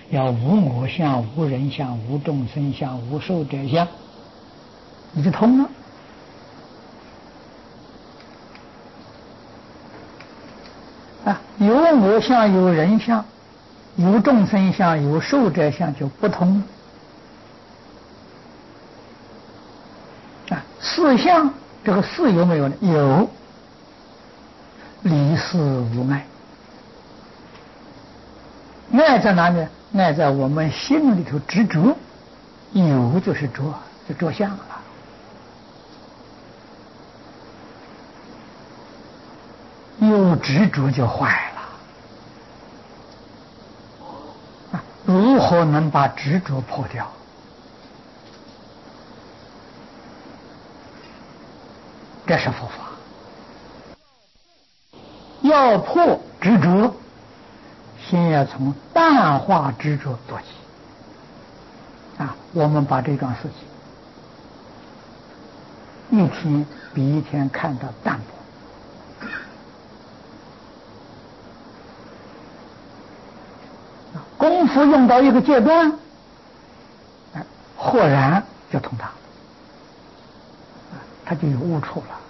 要无我相、无人相、无众生相、无寿者相，你就通了。有我相、有人相、有众生相、有寿者相就不通。四相，这个四有没有呢？有，离四无碍。爱在哪里？爱在我们心里头执着，有就是着，就着相了。有执着就坏了。如何能把执着破掉？这是佛法。要破执着，先要从淡化执着做起。我们把这桩事情一天比一天看到淡薄。功夫用到一个阶段，豁然就通达，他就有悟处了。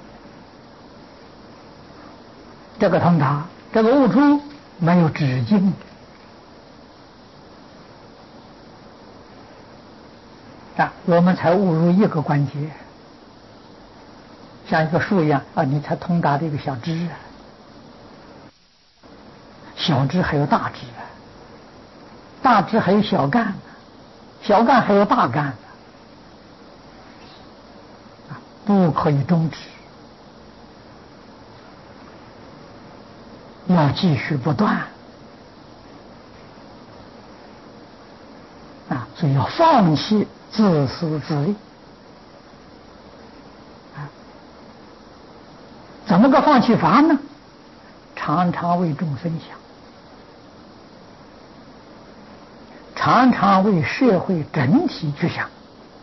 这个通达，这个悟处没有止境。我们才悟入一个关节，像一个树一样你才通达的一个小枝小枝还有大枝大枝还有小干小干还有大干不可以终止，要继续不断所以要放弃自私自利怎么个放弃法呢？常常为众生想，常常为社会整体去想，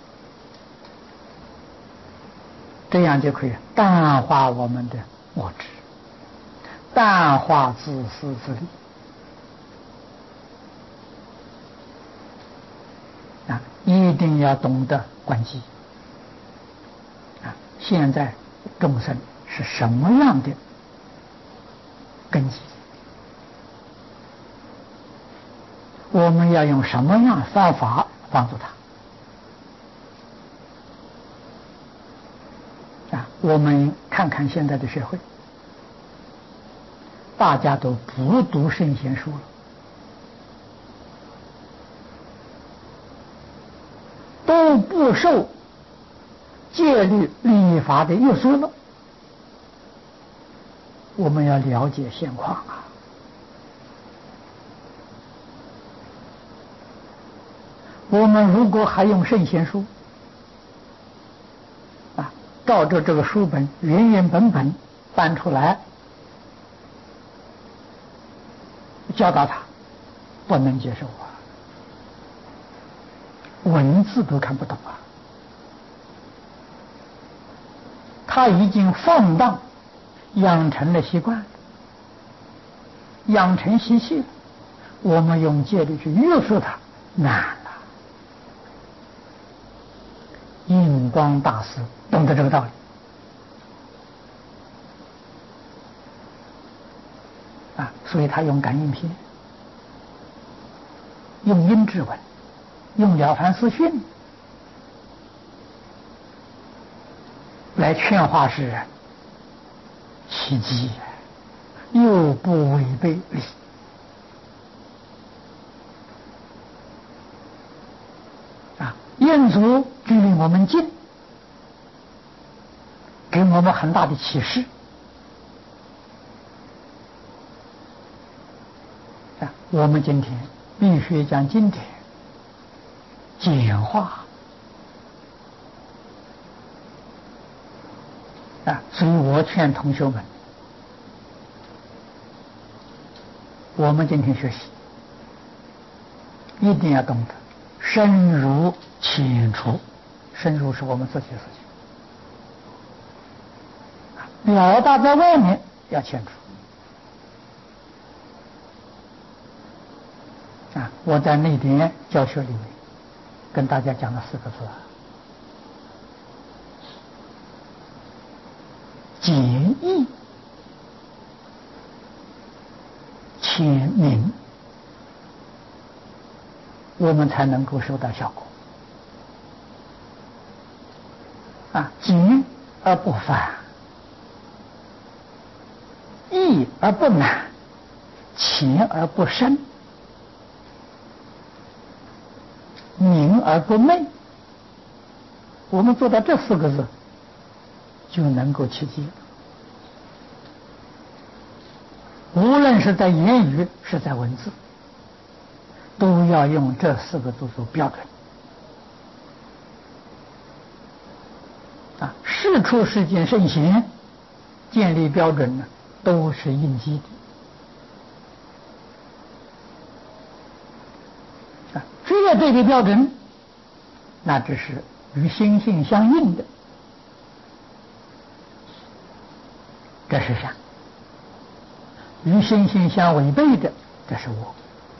这样就可以淡化我们的我执，淡化自私自利一定要懂得关机现在众生是什么样的根基，我们要用什么样方法帮助他我们看看现在的社会，大家都不读圣贤书了，都不受戒律律法的约束了。我们要了解现况我们如果还用圣贤书照着这个书本原原本本搬出来教导他，不能接受文字都看不懂他已经放荡，养成了习惯，养成习气，我们用戒律去约束他难了。印光大师懂得这个道理所以他用感应篇，用阴质文，用了凡四训来劝化世人，奇迹又不违背理。印祖距离我们近，给我们很大的启示我们今天必须将经典简化所以我劝同学们，我们今天学习一定要懂得深入浅出，深入是我们自己的事情表达在外面要浅出我在那点教学里面跟大家讲了4个字简易浅明，我们才能够收到效果。简而不繁，易而不难，浅而不深，明而不昧。我们做到这4个字，就能够切记。无论是在言语，是在文字，都要用这4个字做标准。事出世间圣贤建立标准呢，都是应机的。越对的标准，那只是与心性相应的，这是善；与心性相违背的，这是我。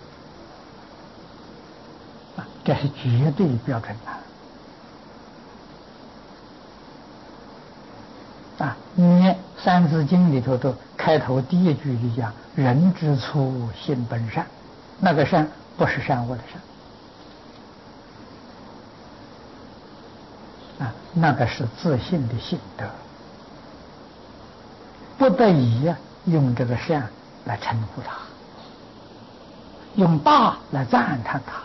这是绝对标准念《三字经》里头的开头第一句就讲“人之初，性本善”，那个善不是善恶的善，那个是自信的性德，不得已用这个善来称呼他，用大来赞叹他。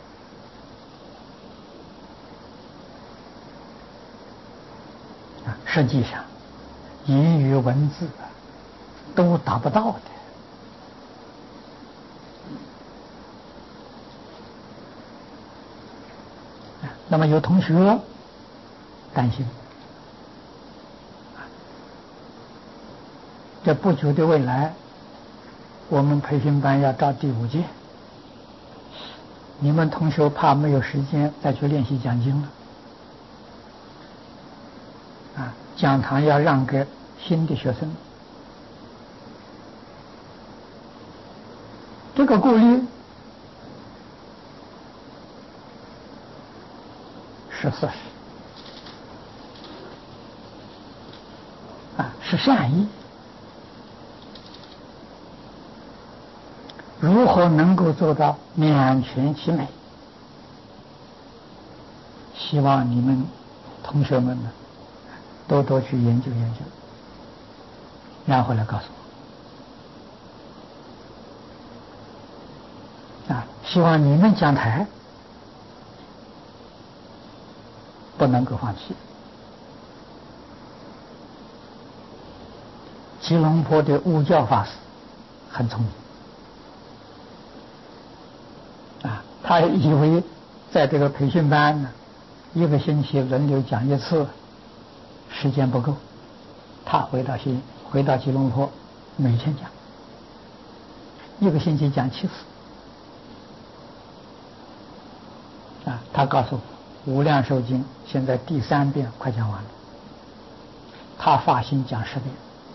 实际上言语文字都达不到的。那么有同学担心，这不久的未来，我们培训班要招第5届，你们同学怕没有时间再去练习讲经了，讲堂要让给新的学生，这个顾虑是事实，是善意。如何能够做到两全其美？希望你们同学们呢，多多去研究研究，然后来告诉我。希望你们讲台不能够放弃。吉隆坡的悟教法师很聪明，他以为在这个培训班呢，1个星期轮流讲1次，时间不够，他回到吉隆坡，每天讲，1个星期讲7次。他告诉我，《无量寿经》现在第3遍快讲完了，他发心讲10遍，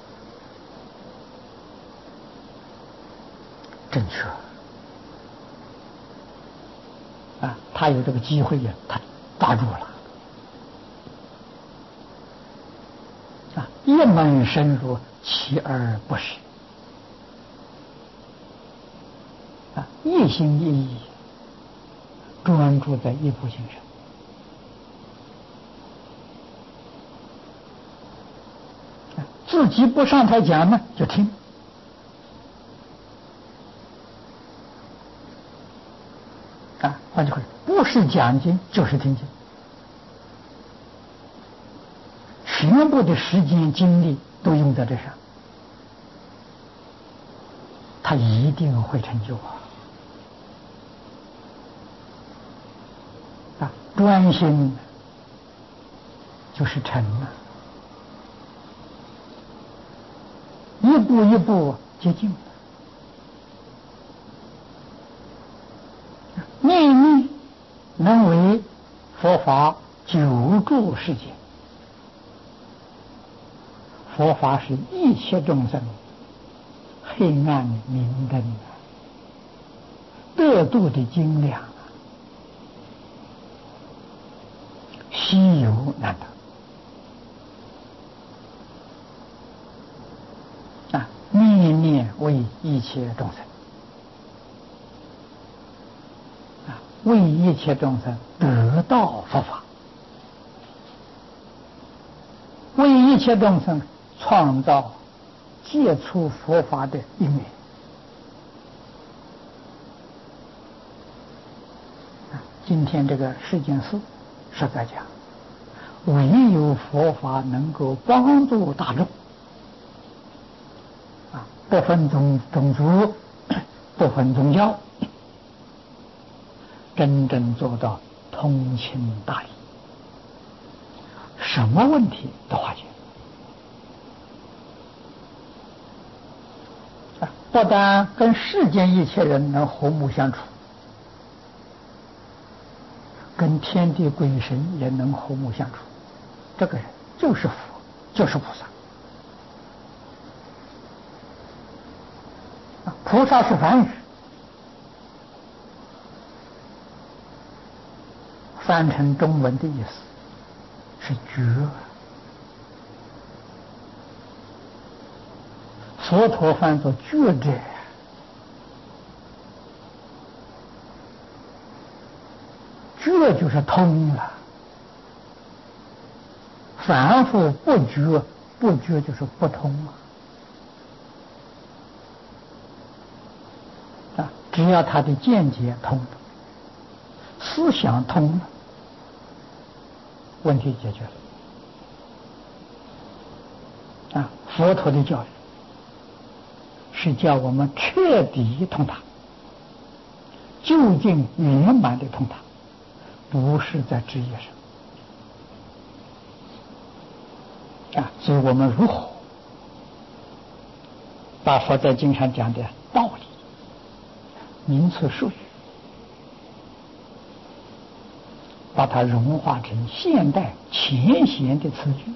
正确。他有这个机会呀，他抓住了。一门深入，其而不实。一心一意专注在一部经上，自己不上台讲呢，就听。换句话说，不是讲经就是听经，全部的时间精力都用在这上，他一定会成就专心就是成一步一步接近。念念能为佛法救助世界，佛法是一切众生黑暗明灯， 得度的精量稀有难得啊！念念为一切众生啊，为一切众生得到佛法，为一切众生创造接触佛法的因缘。今天这个世间事实在讲，唯有佛法能够帮助大众啊，不分种族，不分宗教，真正做到通情达理，什么问题都化解啊！不但跟世间一切人能和睦相处，跟天地鬼神也能和睦相处，这个人就是佛，就是菩萨。菩萨是梵语，翻成中文的意思是觉。佛陀翻作觉者，觉就是通了，凡夫不觉，不觉就是不通啊！只要他的见解通了，思想通了，问题解决了啊！佛陀的教育是叫我们彻底通达，究竟圆满的通达，不是在枝叶上啊！所以我们如何把佛在经上讲的道理、名词术语，把它融化成现代浅显的词句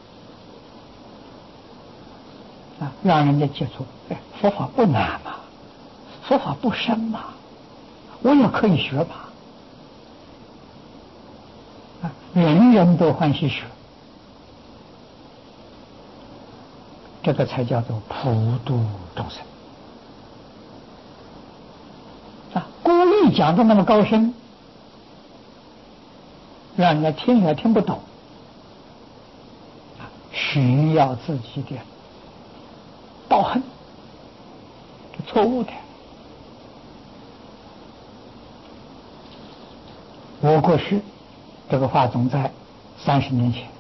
啊，让人家接触。佛法不难嘛，佛法不深嘛，我也可以学嘛。啊，人人都欢喜学，这个才叫做普度众生啊！故意讲的那么高深，让人家听也听不懂啊，需要自己的道行，错误的。我过去这个话总在30年前，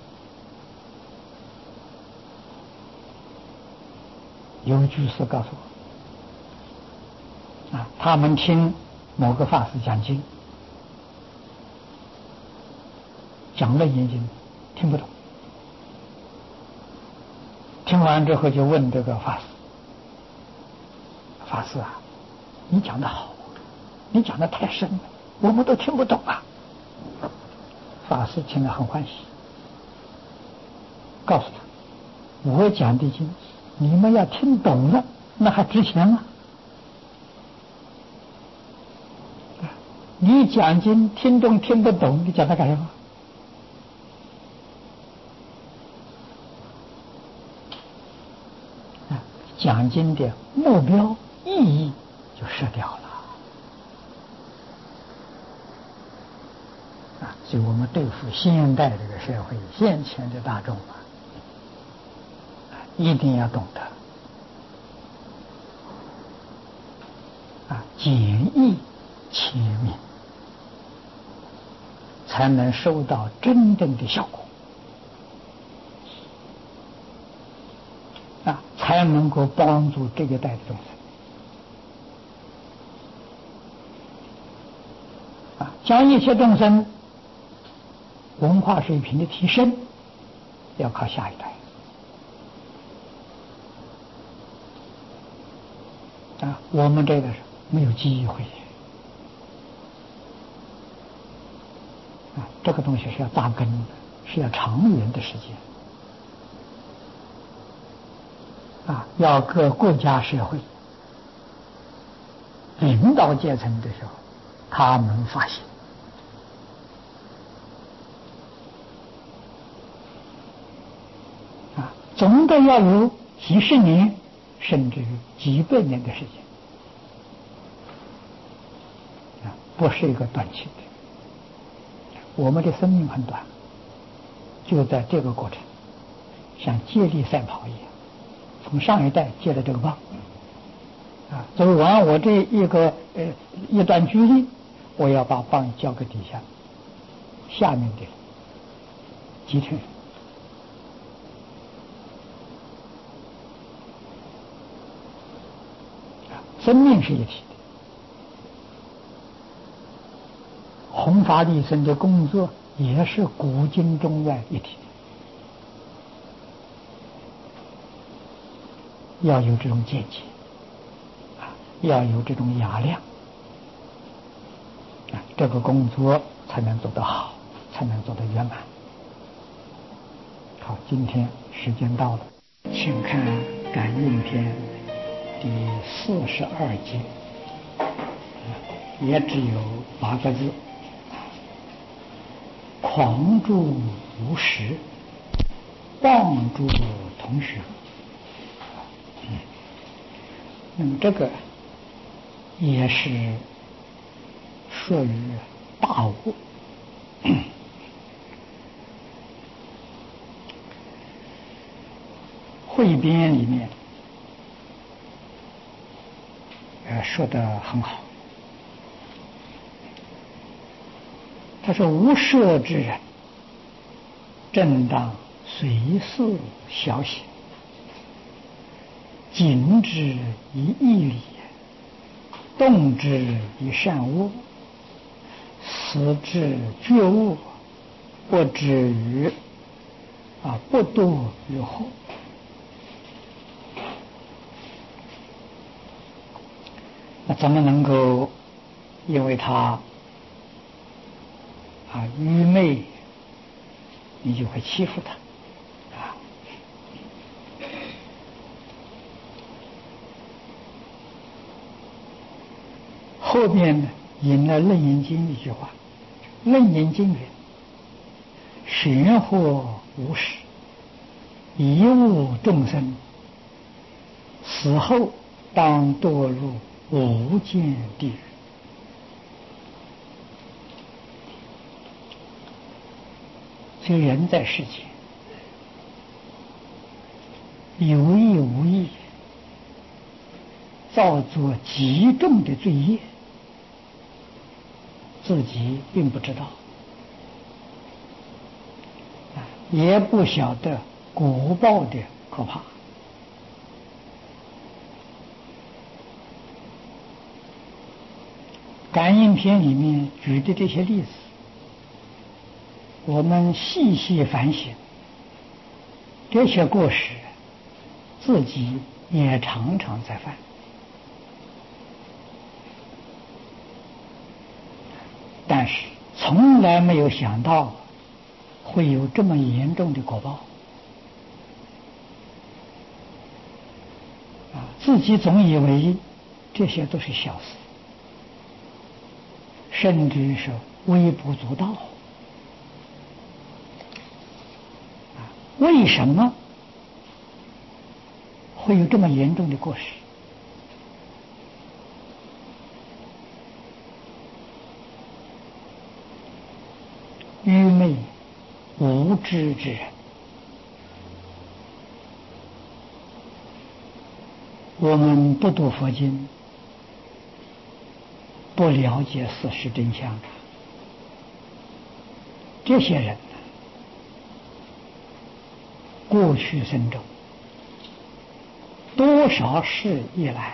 有居士告诉我啊，他们听某个法师讲经，讲了眼睛听不懂，听完之后就问这个法师：“法师啊，你讲的好，你讲的太深了，我们都听不懂啊。”法师听了很欢喜，告诉他：“我讲的经，你们要听懂了，那还值钱吗？你讲经听懂听不懂，你讲它干什么？”讲经的目标意义就失掉了啊！所以我们对付现代这个社会、现前的大众啊，一定要懂得啊，简易亲民，才能收到真正的效果啊，才能够帮助这个代的众生啊，将一切众生文化水平的提升，要靠下一代啊，我们这个没有机会啊，这个东西是要扎根的，是要长远的时间啊，要各国家社会领导道阶层的时候，他们发现总的要有几十年，甚至于几百年的时间，不是一个短期的。我们的生命很短，就在这个过程，像接力赛跑一样，从上一代接了这个棒，走完我这一段距离，我要把棒交给底下面的继承人。生命是一体的，弘法利生的工作也是古今中外一体的，要有这种见解，要有这种雅量，这个工作才能做得好，才能做得圆满。好，今天时间到了，请看感应篇第42节，也只有8个字：狂住无实，妄住同学。那么这个也是属于大悟。汇编里面说得很好，他说无涉之人，正当随事小写，谨之以义理，动之以善恶，思之觉悟，不至于不堕于后。那怎么能够因为他愚昧，你就会欺负他后边呢引了《楞严经》一句话，《楞严经》云：玄惑无始，一物众生，死后当堕入无间地狱。所以人在世间，有意无意造作极重的罪业，自己并不知道，也不晓得果报的可怕。感应篇里面举的这些例子，我们细细反省，这些过失自己也常常在犯，但是从来没有想到会有这么严重的果报自己总以为这些都是小事，甚至是微不足道。为什么会有这么严重的过失？愚昧无知之人，我们不读佛经，不了解事实真相，这些人过去生中多少世以来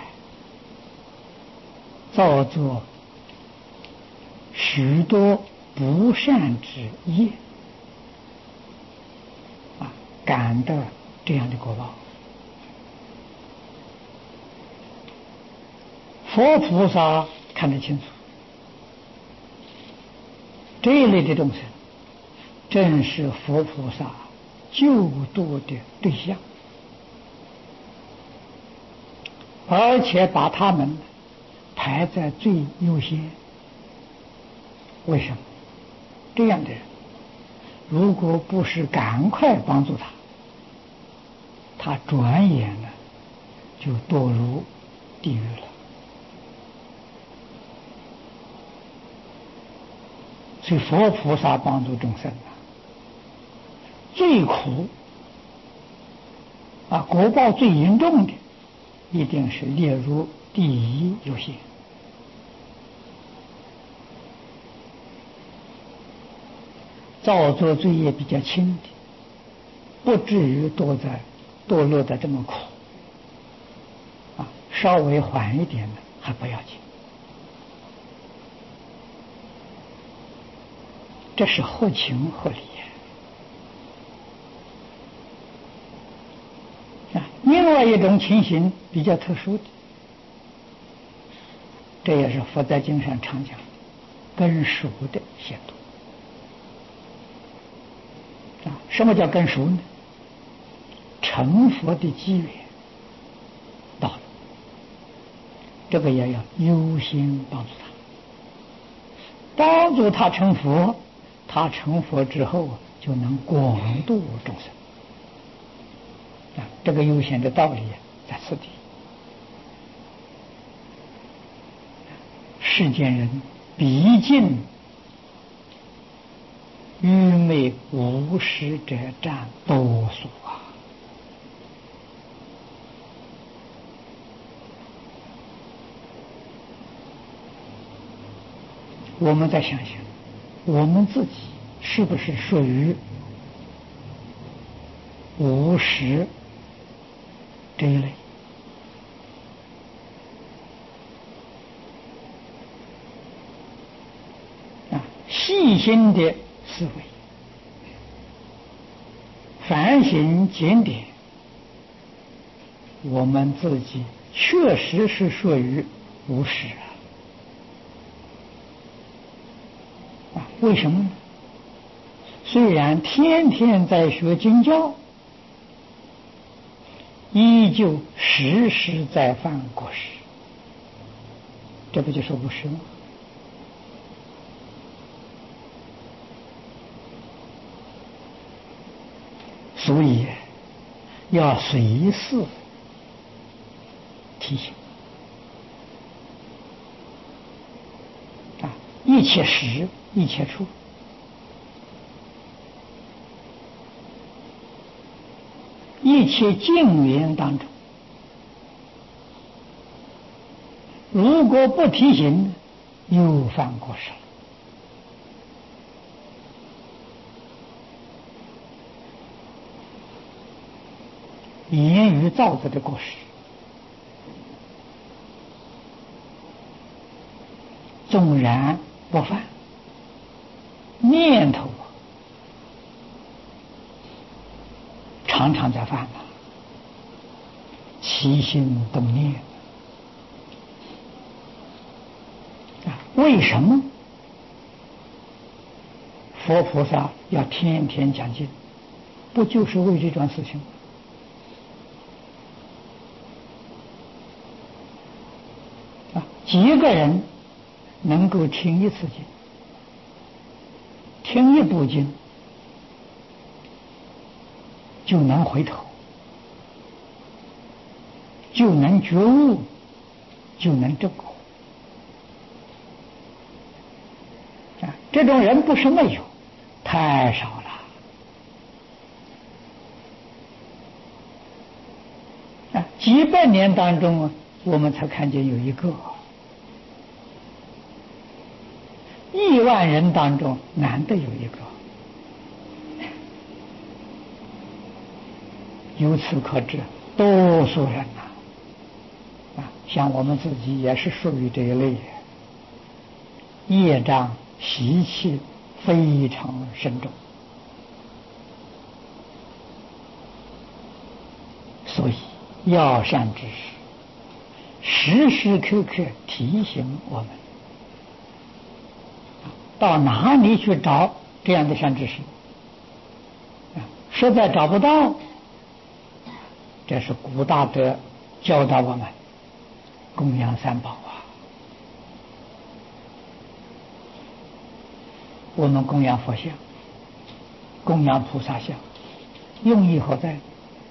造作许多不善之业感得这样的果报。佛菩萨看得清楚，这一类的众生正是佛菩萨救度的对象，而且把他们排在最优先。为什么？这样的人，如果不是赶快帮助他，他转眼呢就堕入地狱了。所以佛菩萨帮助众生啊，最苦啊，果报最严重的，一定是列入第一优先。造作罪业比较轻的，不至于堕落的这么苦啊，稍微缓一点的还不要紧。这是合情合理啊。另外一种情形比较特殊的，这也是佛在经上常讲的，根熟的显度。什么叫根熟呢？成佛的机缘到了，这个也要优先帮助他，帮助他成佛。他成佛之后就能广度众生啊，这个优先的道理在此地。世间人毕竟愚昧无识者占多数啊。我们再想想，我们自己是不是属于无识这一类？啊，细心的思维，反省检点，我们自己确实是属于无识啊。为什么呢？虽然天天在学经教，依旧时时在犯过失，这不就是无识吗？所以要随时提醒啊，一切时一切处，一切境缘当中，如果不提醒，又犯过失了。言语造作的过失，纵然不犯，念头常常在犯啊，起心动念啊。为什么佛菩萨要天天讲经？不就是为这桩事情吗？几个人能够听一次经，听一部经，就能回头，就能觉悟，就能证果啊！这种人不是没有，太少了啊！几百年当中啊，我们才看见有一个。10000人当中难得有一个，由此可知，多数人像我们自己也是属于这一类，业障习气非常深重，所以要善知识时时刻刻提醒我们。到哪里去找这样的善知识？实在找不到，这是古大德教导我们供养三宝啊。 我们供养佛像、供养菩萨像，用意何在？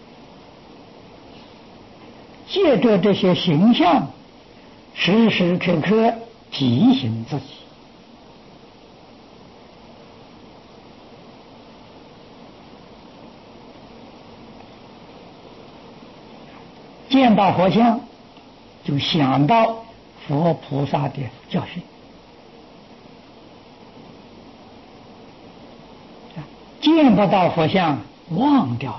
借着这些形象，时时刻刻提醒自己。见到佛像，就想到佛菩萨的教训；见不到佛像，忘掉了。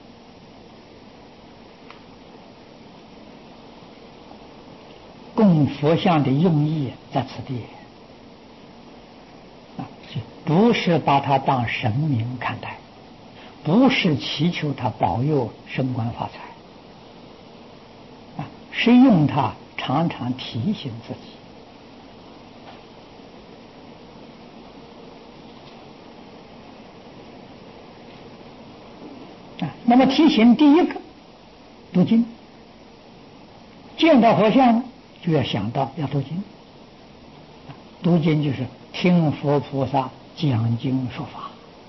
供佛像的用意在此地，不是把它当神明看待，不是祈求他保佑升官发财，是用它常常提醒自己。那么提醒第一个，读经，见到佛像就要想到要读经。读经就是听佛菩萨讲经说法，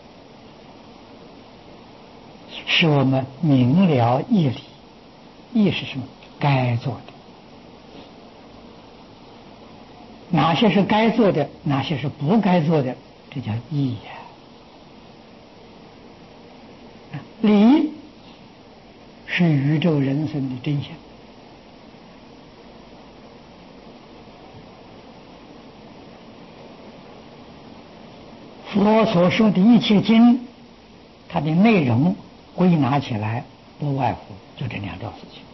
使我们明了义理。义是什么？该做的，哪些是该做的，哪些是不该做的，这叫义呀。理是宇宙人生的真相。佛所说的一切经，它的内容归纳起来，不外乎就这两桩事情。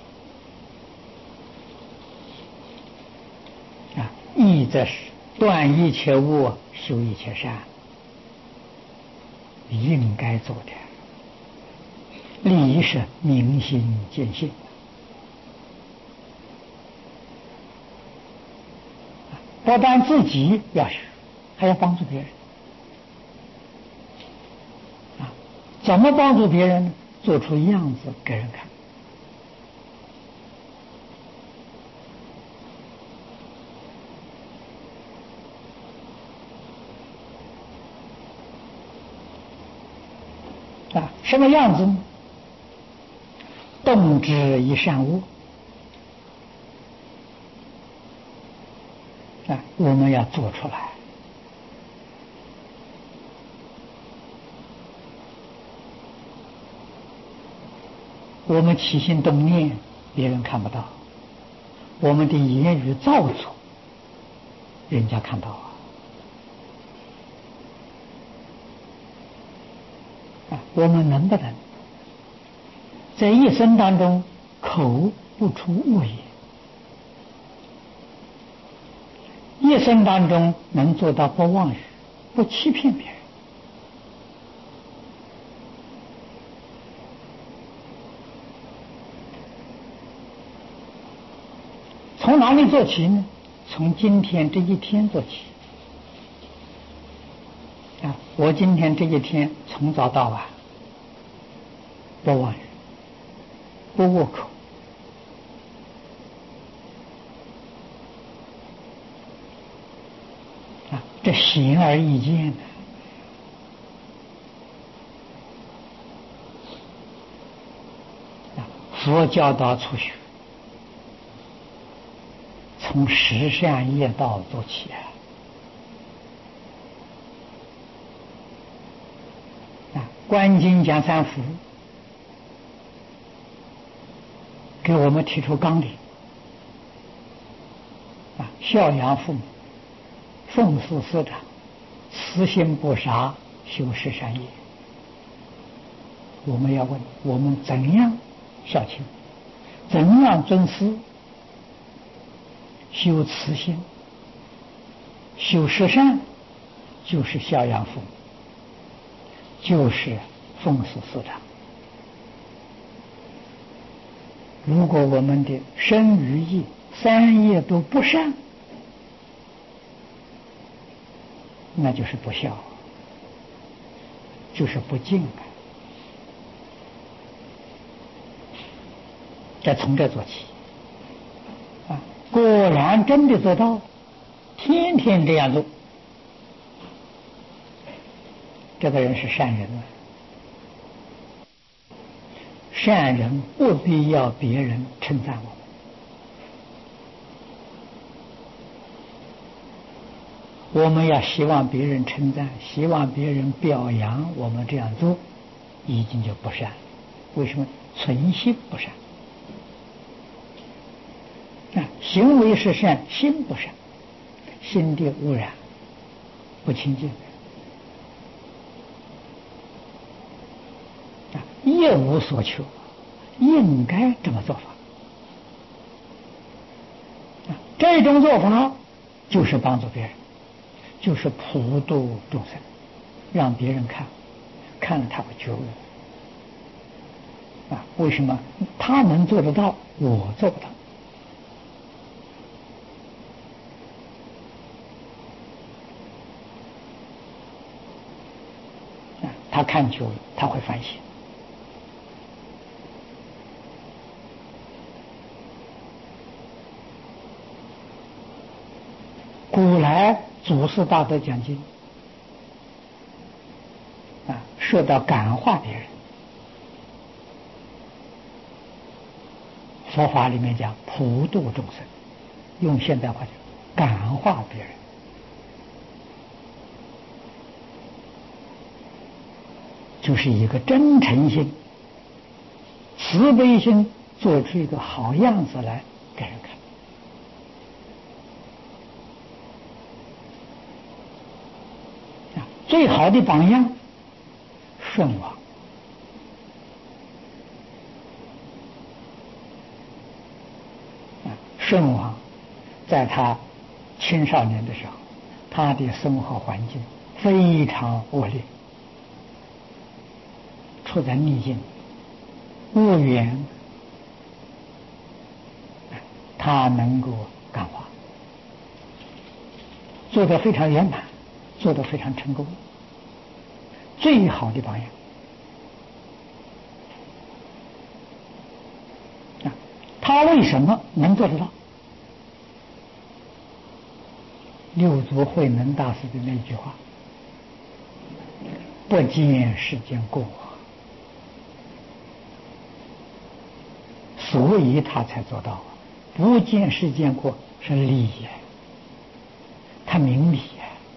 义则是断一切恶，修一切善，应该做的。理是明心见性，不但自己要学，还要帮助别人。怎么帮助别人呢？做出样子给人看。什么样子呢？动之以善恶。我们要做出来。我们起心动念，别人看不到；我们的言语造作，人家看到我们能不能在一生当中口不出恶言，一生当中能做到不妄语，不欺骗别人？从哪里做起呢？从今天这一天做起。我今天这一天从早到晚，不妄语，不恶口，这显而易见的。佛教导初学，从十善业道做起观经讲三福，给我们提出纲领孝养父母，奉事师长，慈心不杀，修十善业。我们要问，我们怎样孝亲，怎样尊师，修慈心，修十善，就是孝养父母，就是奉事师长。如果我们的身语意三业都不善，那就是不孝，就是不敬再从这做起果然真的做到，天天这样做， 这个人是善人了。善人不必要别人称赞我们要希望别人称赞，希望别人表扬我们这样做，已经就不善。为什么？存心不善。行为是善，心不善，心地污染，不清净。业无所求，应该这么做法。这种做法就是帮助别人，就是普度众生，让别人看了他会觉悟。为什么他能做得到，我做不到？他看久了，他会反省。古来祖师大德讲经说到感化别人，佛法里面讲普度众生，用现代话讲感化别人，就是一个真诚心、慈悲心，做出一个好样子来给人看。最好的榜样，舜王。舜王在他青少年的时候，他的生活环境非常恶劣，处在逆境，无缘，他能够感化，做得非常圆满，做得非常成功，最好的榜样。他为什么能做得到？六祖慧能大师的那句话：不见世间过，所以他才做到。不见世间过是理，他明理。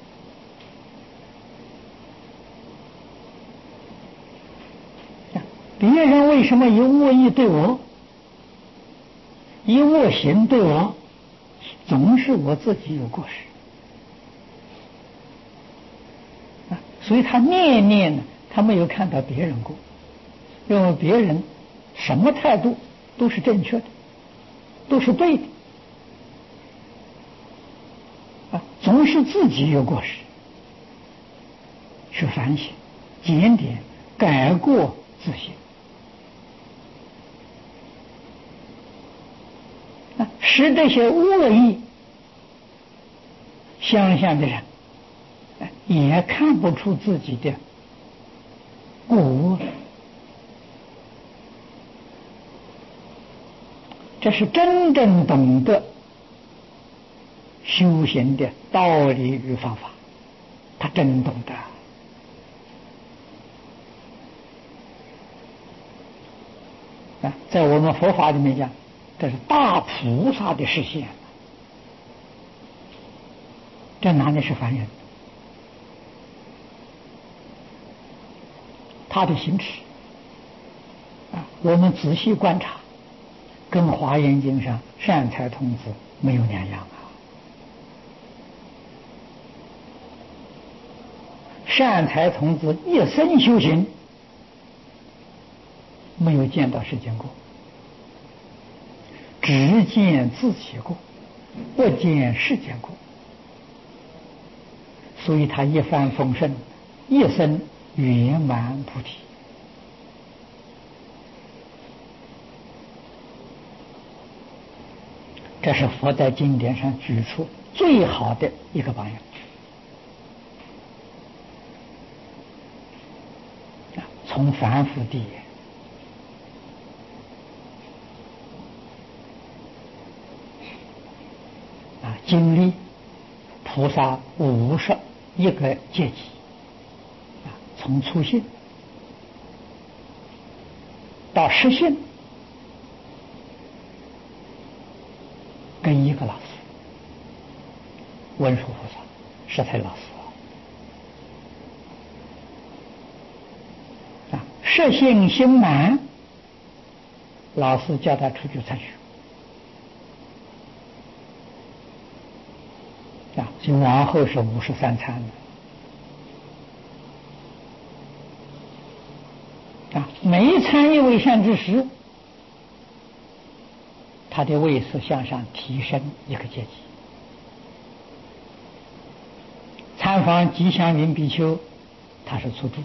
别人为什么以恶意对我，以恶行对我，总是我自己有过失。所以他念念呢，他没有看到别人过，认为别人什么态度都是正确的，都是对的，总是自己有过失，去反省、检点、改过自新。使这些恶意相向的人也看不出自己的过恶，这是真正懂得修行的道理与方法，他真懂得。在我们佛法里面讲，这是大菩萨的实现，这哪里是凡人？他的行持我们仔细观察，跟《华严经》上善财童子没有两样。善财童子一生修行，没有见到世间过，只见自己过，不见世间过，所以他一帆风顺，一生圆满菩提。这是佛在经典上举出最好的一个榜样。从凡夫地经历菩萨51个阶级， 从初信到实信，跟一个老师，文殊菩萨，实才老师啊。实信心满，老师叫他出去参学啊，所以往后是53参的啊。每一参一位相之时，他的位次向上提升一个阶级。参访吉祥云比丘，他是初住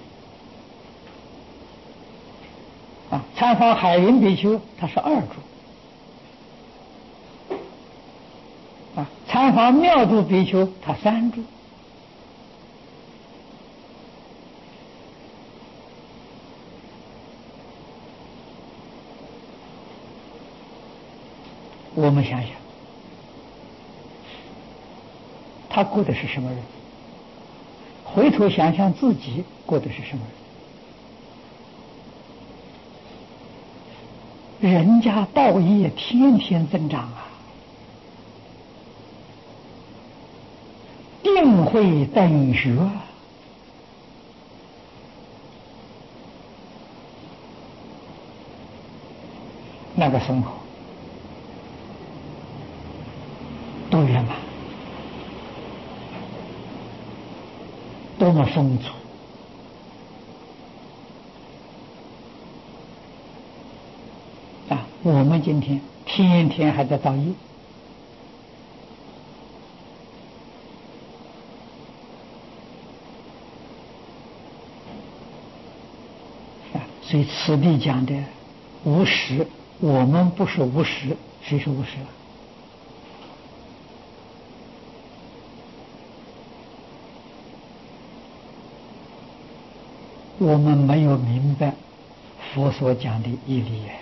啊；参访海云比丘，他是二住啊；参访妙住比丘，他三住。我们想想，他过的是什么日子？回头想想自己过的是什么日子？人家道业天天增长啊，定慧等学，那个生活多圆满，多么丰足啊！我们今天天天还在造业啊！所以此地讲的无实，我们不是无实，谁是无实了？我们没有明白佛所讲的义理也。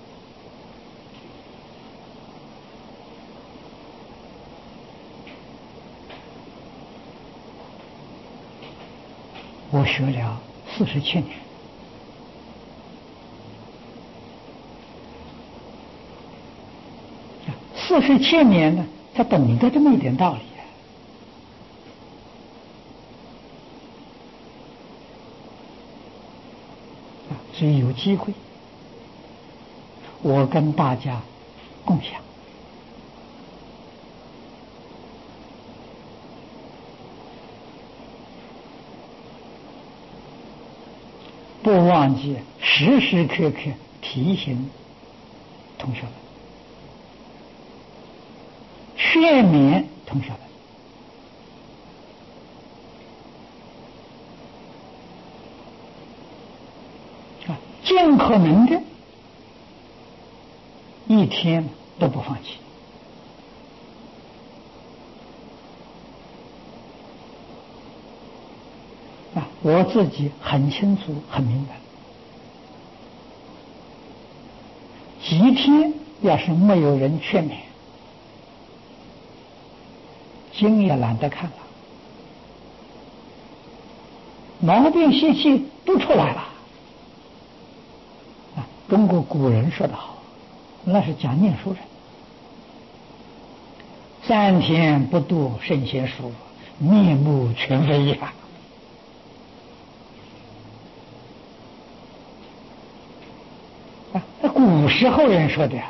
我学了47年，47年呢，才懂得这么一点道理。所以有机会，我跟大家共享。不忘记时时刻刻提醒同学们，劝勉同学们。尽可能的一天都不放弃啊！我自己很清楚很明白，几天要是没有人劝勉，经也懒得看了，毛病习气都出来了。中国古人说得好，那是讲念书人，3天不读圣贤书，面目全非呀。那古时候人说的呀，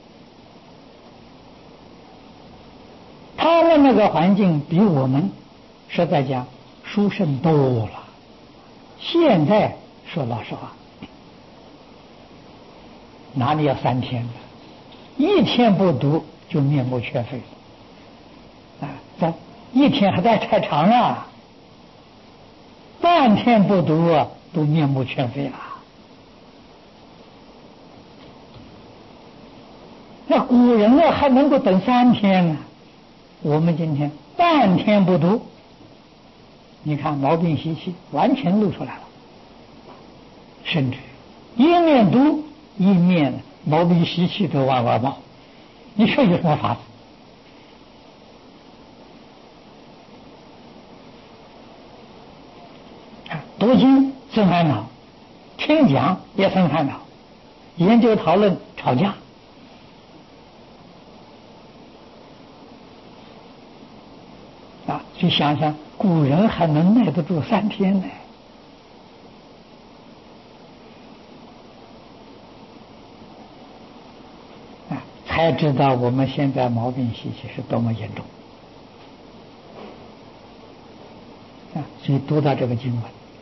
他们那个环境比我们实在讲殊胜多了。现在说老实话，哪里要3天呢？1天不读就面目全非了啊！这1天还太长了，半天不读啊，都面目全非了。那古人呢还能够等3天呢，我们今天半天不读，你看毛病习气完全露出来了，甚至一面读一面毛病习气都往外冒，你说有什么法子？读经生烦恼，听讲也生烦恼，研究讨论吵架。去想想，古人还能耐得住3天呢。才知道我们现在毛病习气是多么严重。所以读到这个经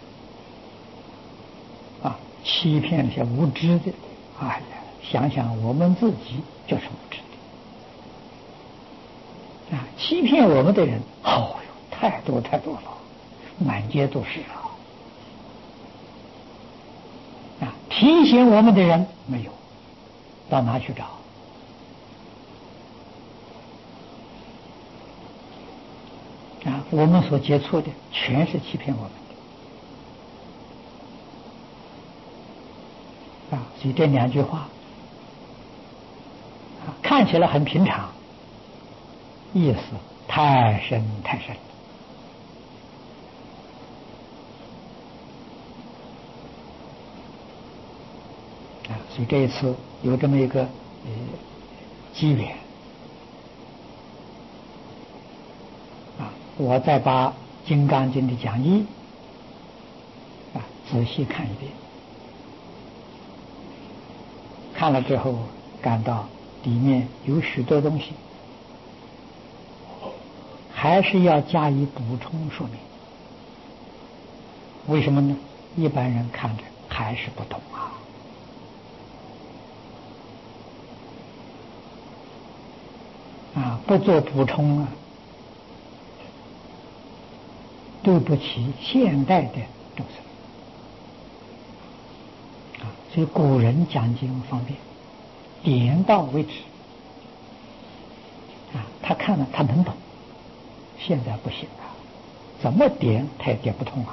文，欺骗那些无知的，哎呀，想想我们自己就是无知的。欺骗我们的人，太多太多了，满街都是提醒我们的人没有，到哪去找？我们所接触的全是欺骗我们的。所以这2句话看起来很平常，意思太深太深。所以这一次有这么一个机缘，我再把《金刚经》的讲义仔细看一遍，看了之后感到里面有许多东西还是要加以补充说明。为什么呢？一般人看着还是不懂不做补充对不起现代的众生。所以古人讲经方便，点到为止。他看了他能懂，现在不行怎么点他也点不通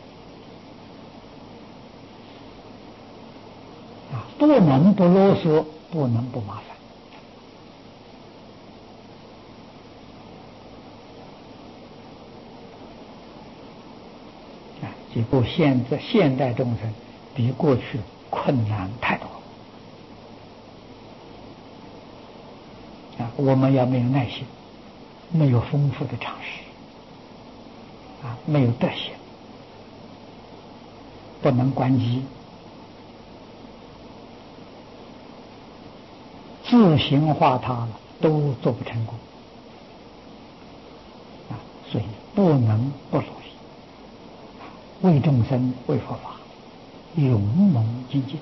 不能不啰嗦，不能不麻烦。这部现代众生比过去困难太多我们要没有耐心，没有丰富的常识没有德行，不能观机，自行化他了都做不成功所以不能不努力，为众生为佛法勇猛精进。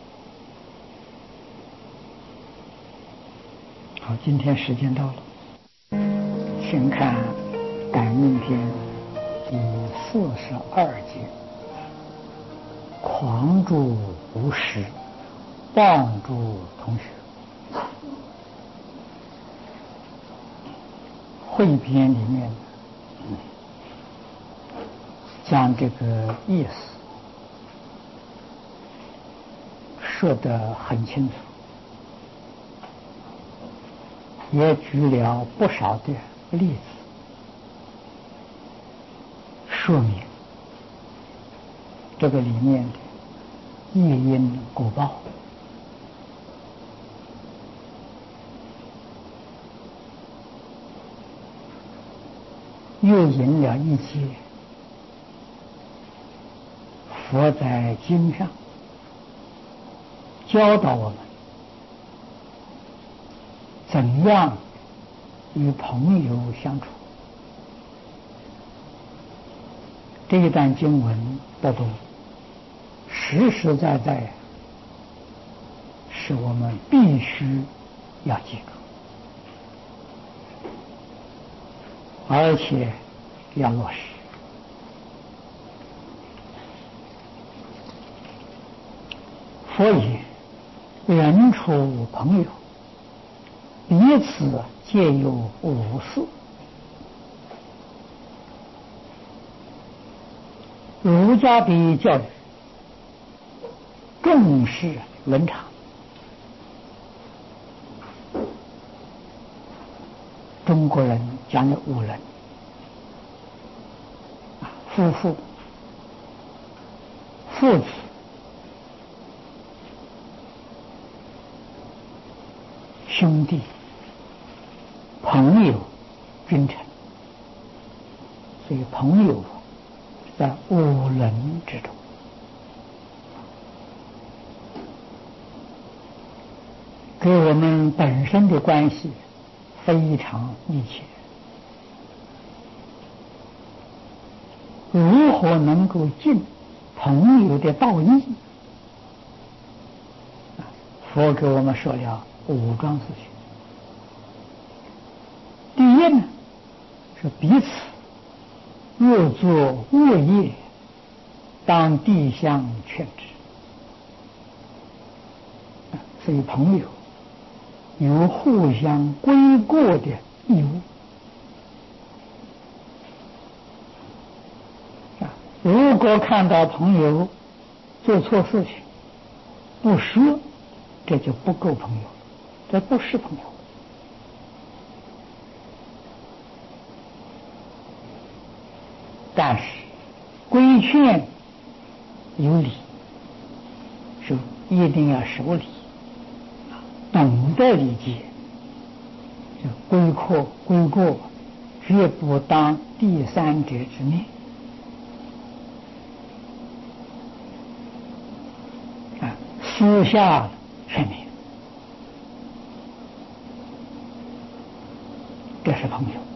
好，今天时间到了，请看《感应篇》第42节：狂助无识，谤助同学。汇编里面将这个意思说得很清楚，也举了不少的例子，说明这个里面的业因果报又引了一些佛在经上教导我们怎样与朋友相处。这一段经文的读，实实在在是我们必须要记住，而且要落实。佛言：人处朋友，彼此皆有5事。儒家的教育重视伦常，中国人讲的5伦，夫妇、 父子、兄弟、朋友、君臣，所以朋友在五伦之中。跟我们本身的关系非常密切，如何能够尽朋友的道义？佛给我们说了5桩事情。第一呢，是彼此若作恶业，当地相劝之。所以朋友有互相归过的义务。如果看到朋友做错事情不说，这就不够朋友，这不是朋友。但是规劝有理，是一定要守理，懂得理解，就归过，绝不当第三者之面。私下劝勉，这是朋友。